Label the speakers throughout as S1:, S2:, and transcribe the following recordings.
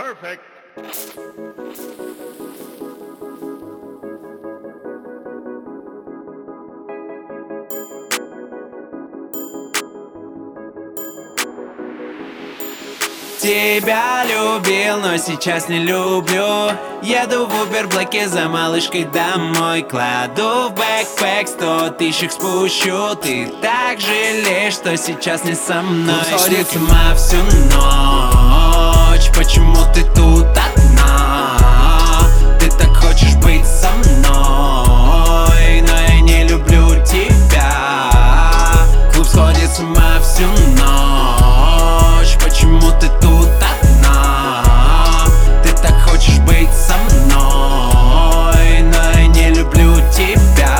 S1: Perfect.
S2: Тебя любил, но сейчас не люблю. Еду в Uber-блоке за малышкой домой. Кладу в бэкпэк 100 тысяч спущу. Ты так жалеешь, что сейчас не со мной. Сходит с ума всю ночь. Почему ты тут одна? Ты так хочешь быть со мной, но я не люблю тебя. Клуб сходит с ума всю ночь. Почему ты тут одна? Ты так хочешь быть со мной, но я не люблю тебя.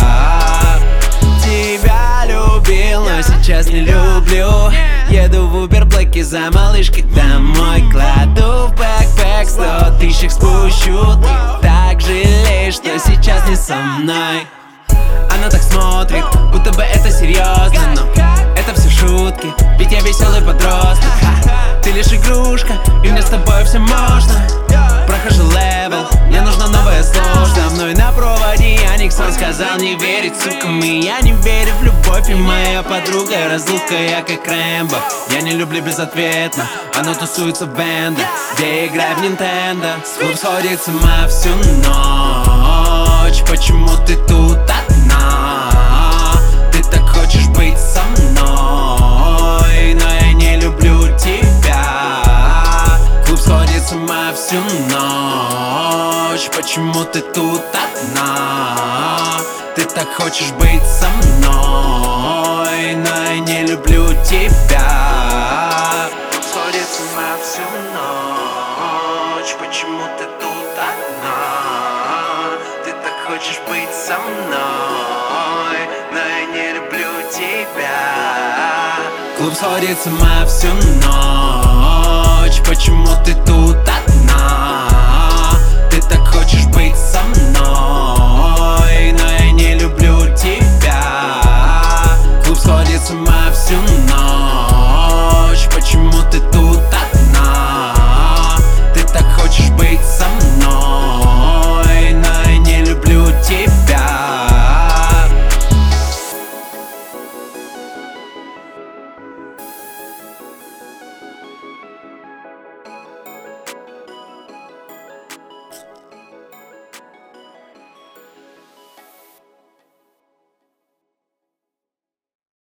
S2: Тебя любил, но сейчас не люблю. Еду в Uber-блоке за малышкой домой. Кладу в бэкпэк 100 тысяч спущу. Ты так жалеешь, что сейчас не со мной. Она так смотрит, будто бы это серьезно, но это все шутки, ведь я веселый подросток. Ты лишь игрушка, и мне с тобой все можно. Прохожу левел, мне нужна новая сложь. Со мной на проводе Яниксон сказал не верить, сукам, и я не верю в любовь. И моя подруга разлука, я как Рэмбо. Я не люблю безответно, она тусуется в бендах, где играет в Nintendo. Клуб сходит с ума всю ночь. Почему ты тут одна? Ты так хочешь быть со мной, но я не люблю тебя. Клуб сходит с ума всю ночь. Почему ты тут одна? Ты так хочешь быть со мной, но я не люблю тебя. Клуб сходит с ума всю ночь. Почему ты тут одна? Ты так хочешь быть со мной, но я не люблю тебя. Клуб сходит с ума всю ночь. Почему ты тут одна? Ты так хочешь быть со мной, но я не люблю тебя. Клуб сходит с ума всю ночь.